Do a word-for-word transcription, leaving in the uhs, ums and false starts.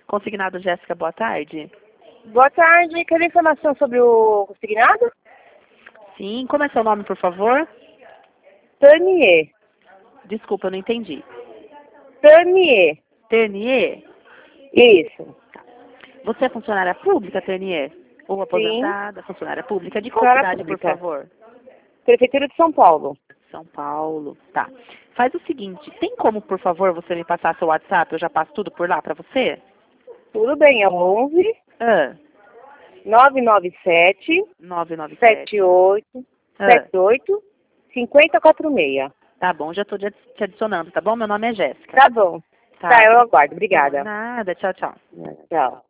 Consignado Jéssica, boa tarde. Boa tarde. Quer informação sobre o consignado? Sim, como é seu nome, por favor? Ternier. Desculpa, eu não entendi. Ternier. Ternier? Isso. Você é funcionária pública, Ternier? Ou Sim. aposentada, funcionária pública? De qual Funcionária cidade, por pública. favor? Prefeitura de São Paulo. São Paulo. Tá. Faz o seguinte, tem como, por favor, você me passar seu WhatsApp? Eu já passo tudo por lá pra você? Tudo bem, é onze Ah, nove nove sete nove nove sete. sete oito Ah, sete oito cinco zero quatro seis. tá bom, já tô te te adicionando, tá bom? Meu nome é Jéssica. Tá bom. Tá. Tá, eu aguardo. Obrigada. Nada, tchau, tchau. Tchau.